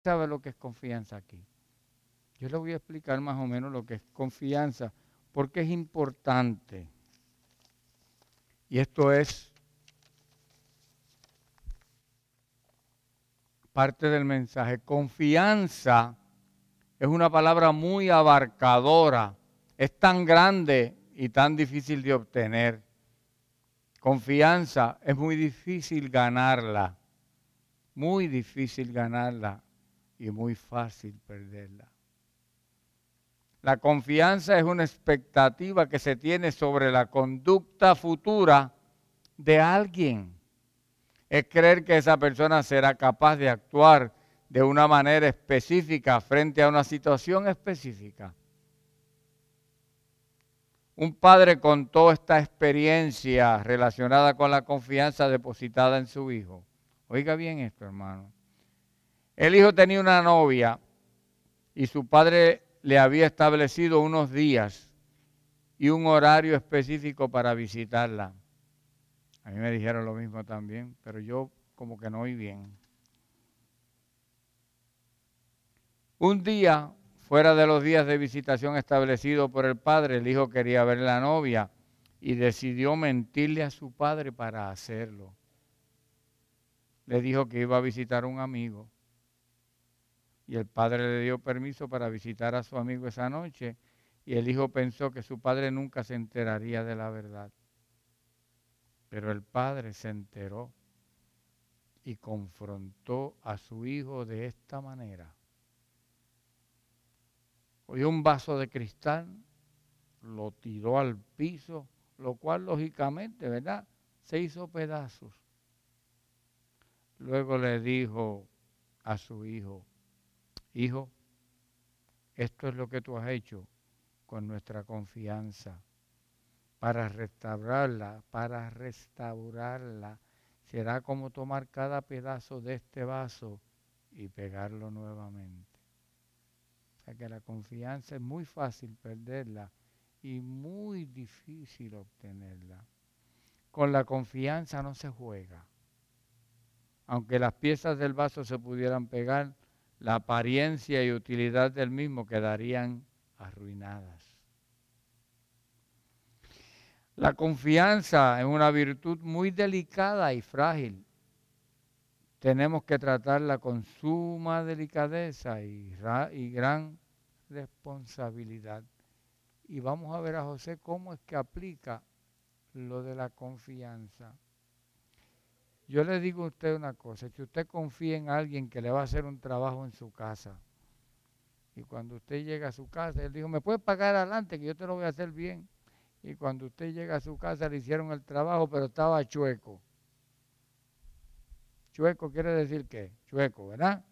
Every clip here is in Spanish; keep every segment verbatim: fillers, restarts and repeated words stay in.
¿Sabe lo que es confianza aquí? Yo le voy a explicar más o menos lo que es confianza, porque es importante. Y esto es parte del mensaje. Confianza es una palabra muy abarcadora. Es tan grande y tan difícil de obtener. Confianza es muy difícil ganarla. Muy difícil ganarla y muy fácil perderla. La confianza es una expectativa que se tiene sobre la conducta futura de alguien. Es creer que esa persona será capaz de actuar de una manera específica frente a una situación específica. Un padre contó esta experiencia relacionada con la confianza depositada en su hijo. Oiga bien esto, hermano. El hijo tenía una novia y su padre le había establecido unos días y un horario específico para visitarla. A mí me dijeron lo mismo también, pero yo como que no oí bien. Un día, fuera de los días de visitación establecidos por el padre, el hijo quería ver a la novia y decidió mentirle a su padre para hacerlo. Le dijo que iba a visitar a un amigo y el padre le dio permiso para visitar a su amigo esa noche y el hijo pensó que su padre nunca se enteraría de la verdad. Pero el padre se enteró y confrontó a su hijo de esta manera. Cogió un vaso de cristal, lo tiró al piso, lo cual lógicamente, ¿verdad?, se hizo pedazos. Luego le dijo a su hijo, hijo, esto es lo que tú has hecho con nuestra confianza. Para restaurarla, para restaurarla, será como tomar cada pedazo de este vaso y pegarlo nuevamente. O sea que la confianza es muy fácil perderla y muy difícil obtenerla. Con la confianza no se juega. Aunque las piezas del vaso se pudieran pegar, la apariencia y utilidad del mismo quedarían arruinadas. La confianza es una virtud muy delicada y frágil. Tenemos que tratarla con suma delicadeza y, y gran responsabilidad. Y vamos a ver a José cómo es que aplica lo de la confianza. Yo le digo a usted una cosa, si usted confía en alguien que le va a hacer un trabajo en su casa, y cuando usted llega a su casa, él dijo, ¿me puedes pagar adelante que yo te lo voy a hacer bien? Y cuando usted llega a su casa le hicieron el trabajo, pero estaba chueco. Chueco quiere decir ¿qué? Chueco, ¿verdad?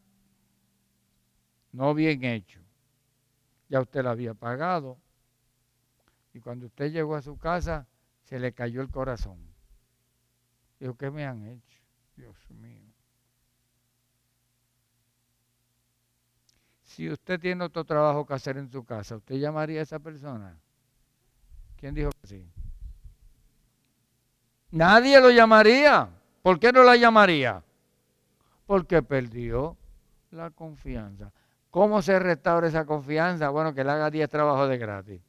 No bien hecho. Ya usted lo había pagado. Y cuando usted llegó a su casa, se le cayó el corazón. Dijo, ¿qué me han hecho? Dios mío. Si usted tiene otro trabajo que hacer en su casa, ¿usted llamaría a esa persona? ¿Quién dijo que sí? Nadie lo llamaría. ¿Por qué no la llamaría? Porque perdió la confianza. ¿Cómo se restaura esa confianza? Bueno, que le haga diez trabajos de gratis.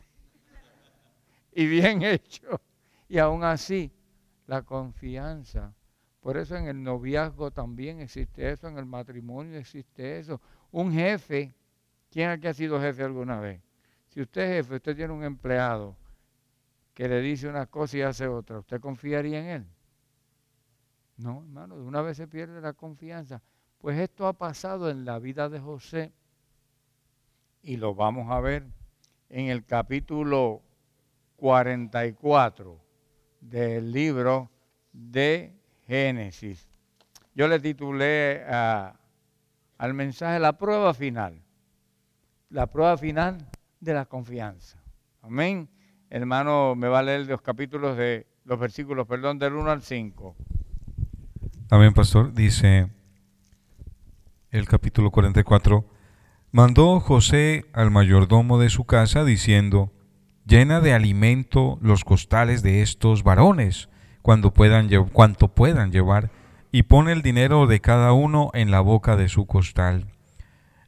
Y bien hecho. Y aún así, la confianza. Por eso en el noviazgo también existe eso, en el matrimonio existe eso. Un jefe, ¿quién aquí ha sido jefe alguna vez? Si usted es jefe, usted tiene un empleado que le dice una cosa y hace otra, ¿usted confiaría en él? No, hermano, de una vez se pierde la confianza. Pues esto ha pasado en la vida de José y lo vamos a ver en el capítulo cuarenta y cuatro del libro de Génesis. Yo le titulé uh, al mensaje la prueba final. La prueba final de la confianza. Amén. Hermano, me va a leer los capítulos de, los versículos, perdón, del uno al cinco. Amén, pastor. Dice el capítulo cuarenta y cuatro. Mandó José al mayordomo de su casa diciendo, llena de alimento los costales de estos varones, cuando puedan, cuanto puedan llevar, y pone el dinero de cada uno en la boca de su costal.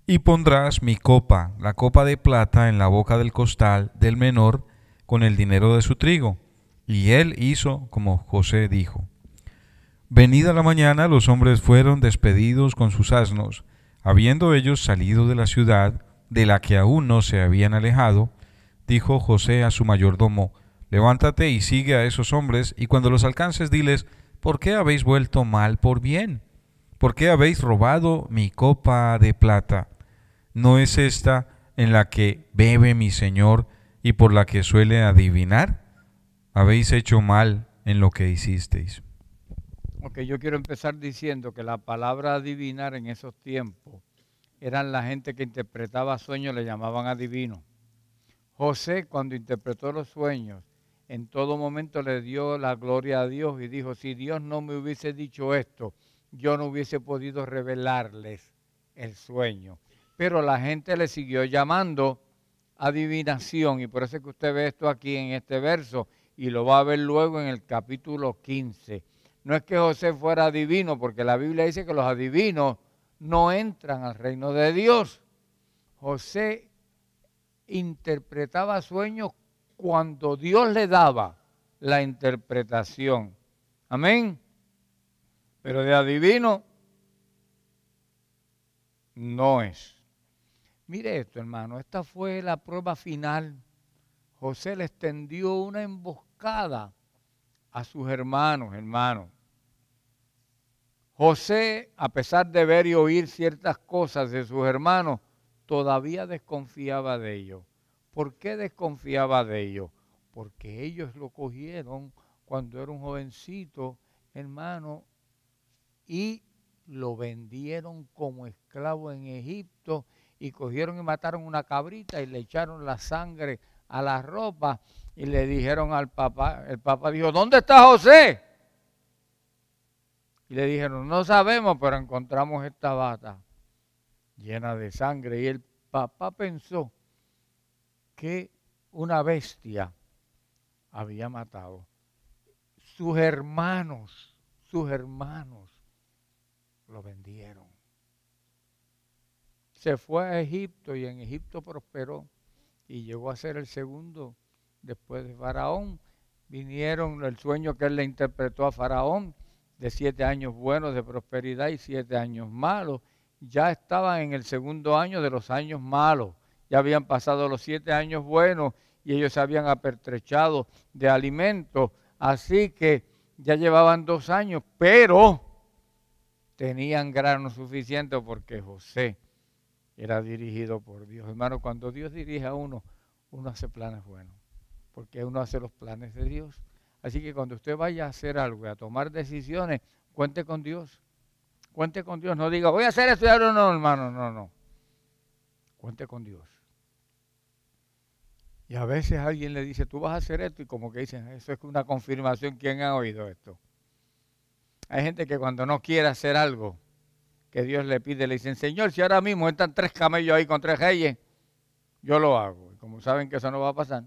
y pondrás mi copa, la copa de plata, en la boca del costal del menor con el dinero de su trigo. Y él hizo como José dijo. Venida la mañana, los hombres fueron despedidos con sus asnos. Habiendo ellos salido de la ciudad, de la que aún no se habían alejado, dijo José a su mayordomo, levántate y sigue a esos hombres, y cuando los alcances diles, ¿por qué habéis vuelto mal por bien? ¿Por qué habéis robado mi copa de plata? ¿No es esta en la que bebe mi señor y por la que suele adivinar? Habéis hecho mal en lo que hicisteis. Ok, yo quiero empezar diciendo que la palabra adivinar en esos tiempos eran la gente que interpretaba sueños, le llamaban adivino. José, cuando interpretó los sueños, en todo momento le dio la gloria a Dios y dijo, si Dios no me hubiese dicho esto, yo no hubiese podido revelarles el sueño. Pero la gente le siguió llamando adivinación, y por eso es que usted ve esto aquí en este verso, y lo va a ver luego en el capítulo quince. No es que José fuera adivino, porque la Biblia dice que los adivinos no entran al reino de Dios. José interpretaba sueños cuando Dios le daba la interpretación. Amén. Pero de adivino no es. Mire esto, hermano, esta fue la prueba final. José le extendió una emboscada a sus hermanos, hermanos. José, a pesar de ver y oír ciertas cosas de sus hermanos, todavía desconfiaba de ellos. ¿Por qué desconfiaba de ellos? Porque ellos lo cogieron cuando era un jovencito, hermano, y lo vendieron como esclavo en Egipto, y cogieron y mataron una cabrita y le echaron la sangre a la ropa y le dijeron al papá, el papá dijo, ¿dónde está José? Y le dijeron, no sabemos, pero encontramos esta bata llena de sangre. Y el papá pensó que una bestia había matado. Sus hermanos, sus hermanos lo vendieron. Se fue a Egipto y en Egipto prosperó y llegó a ser el segundo después de Faraón. Vinieron el sueño que él le interpretó a Faraón de siete años buenos de prosperidad y siete años malos. Ya estaban en el segundo año de los años malos. Ya habían pasado los siete años buenos y ellos se habían apertrechado de alimentos. Así que ya llevaban dos años, pero tenían grano suficiente porque José era dirigido por Dios. Hermano, cuando Dios dirige a uno, uno hace planes buenos, porque uno hace los planes de Dios. Así que cuando usted vaya a hacer algo y a tomar decisiones, cuente con Dios. Cuente con Dios. No diga, voy a hacer esto y ahora no, hermano. No, no. Cuente con Dios. Y a veces alguien le dice, tú vas a hacer esto, y como que dicen, eso es una confirmación. ¿Quién ha oído esto? Hay gente que cuando no quiere hacer algo que Dios le pide, le dicen, Señor, si ahora mismo están tres camellos ahí con tres reyes, yo lo hago. Y como saben que eso no va a pasar,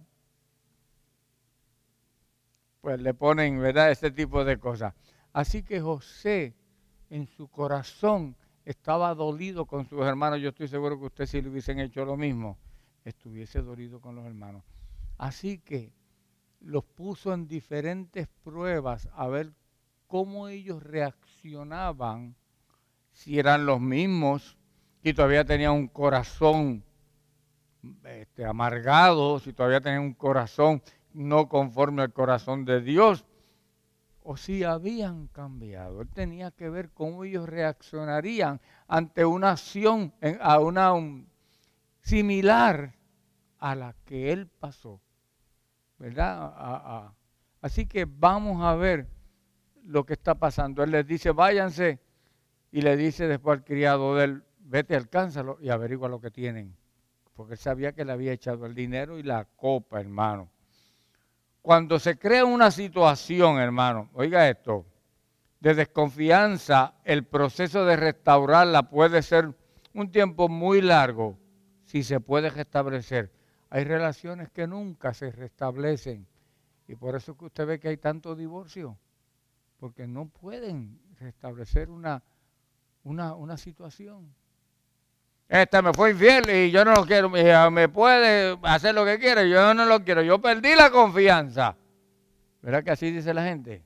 pues le ponen, ¿verdad?, este tipo de cosas. Así que José, en su corazón, estaba dolido con sus hermanos. Yo estoy seguro que ustedes, si le hubiesen hecho lo mismo, estuviese dolido con los hermanos. Así que los puso en diferentes pruebas a ver cómo ellos reaccionaban, si eran los mismos, si todavía tenían un corazón este, amargado, si todavía tenían un corazón no conforme al corazón de Dios, o si habían cambiado. Él tenía que ver cómo ellos reaccionarían ante una acción, a una un, similar a la que él pasó, ¿verdad? A, a, así que vamos a ver lo que está pasando. Él les dice, váyanse, y le dice después al criado de él, vete, alcánzalo y averigua lo que tienen, porque él sabía que le había echado el dinero y la copa, hermano. Cuando se crea una situación, hermano, oiga esto, de desconfianza, el proceso de restaurarla puede ser un tiempo muy largo, si se puede restablecer. Hay relaciones que nunca se restablecen, y por eso es que usted ve que hay tanto divorcio, porque no pueden restablecer una, una, una situación. Este me fue infiel y yo no lo quiero, me puede hacer lo que quiera, yo no lo quiero, yo perdí la confianza. ¿Verdad que así dice la gente?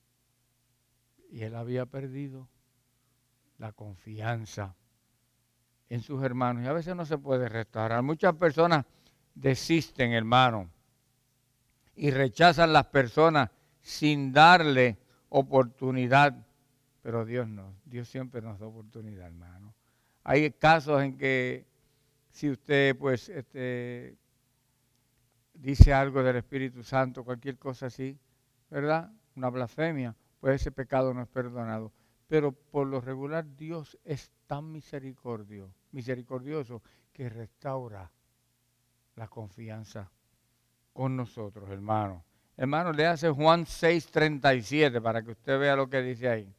Y él había perdido la confianza en sus hermanos. Y a veces no se puede restaurar. Muchas personas desisten, hermano, y rechazan las personas sin darle oportunidad. Pero Dios no, Dios siempre nos da oportunidad, hermano. Hay casos en que si usted pues este, dice algo del Espíritu Santo, cualquier cosa así, ¿verdad? Una blasfemia, pues ese pecado no es perdonado. Pero por lo regular Dios es tan misericordioso, misericordioso que restaura la confianza con nosotros, hermano. Hermano, le hace Juan seis treinta y siete para que usted vea lo que dice ahí.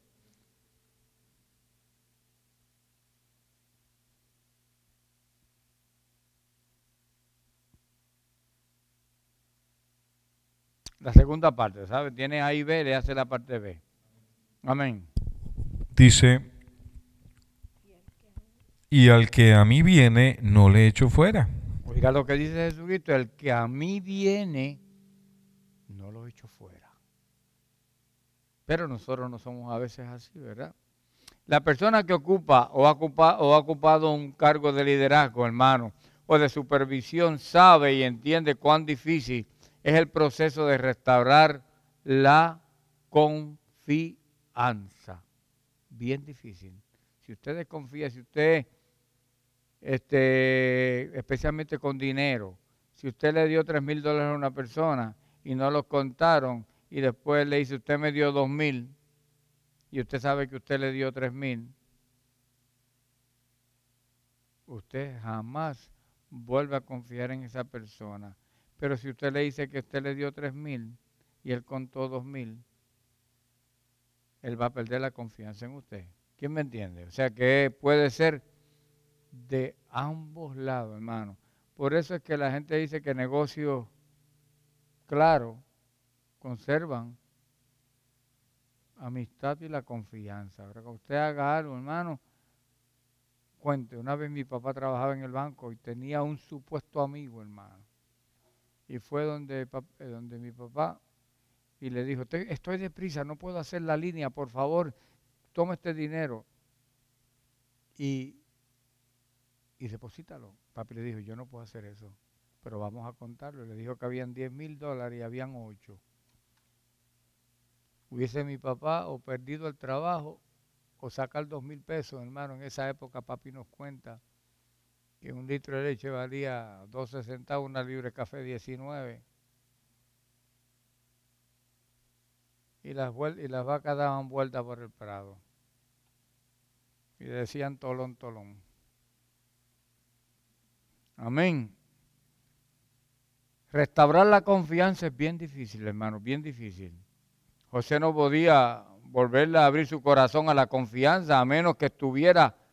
La segunda parte, ¿sabe? Tiene A y B, le hace la parte B. Amén. Dice, y al que a mí viene, no le echo fuera. Oiga lo que dice Jesucristo, el que a mí viene, no lo echo fuera. Pero nosotros no somos a veces así, ¿verdad? La persona que ocupa o ha ocupado, o ha ocupado un cargo de liderazgo, hermano, o de supervisión, sabe y entiende cuán difícil es el proceso de restaurar la confianza. Bien difícil. Si usted desconfía, si usted, este, especialmente con dinero, si usted le dio tres mil dólares a una persona y no los contaron y después le dice usted me dio dos mil y usted sabe que usted le dio tres mil, usted jamás vuelve a confiar en esa persona. Pero si usted le dice que usted le dio tres mil y él contó dos mil, él va a perder la confianza en usted. ¿Quién me entiende? O sea que puede ser de ambos lados, hermano. Por eso es que la gente dice que negocios claros conservan amistad y la confianza. Ahora que usted haga algo, hermano, cuente. Una vez mi papá trabajaba en el banco y tenía un supuesto amigo, hermano. Y fue donde, donde mi papá y le dijo, estoy deprisa, no puedo hacer la línea, por favor, toma este dinero y, y deposítalo. Papi le dijo, yo no puedo hacer eso, pero vamos a contarlo. Le dijo que habían diez mil dólares y habían ocho. Hubiese mi papá o perdido el trabajo o sacar dos mil pesos, hermano. En esa época papi nos cuenta que un litro de leche valía doce centavos, una libra de café diecinueve. Y las, y las vacas daban vuelta por el prado. Y decían tolón, tolón. Amén. Restaurar la confianza es bien difícil, hermano, bien difícil. José no podía volverle a abrir su corazón a la confianza a menos que estuviera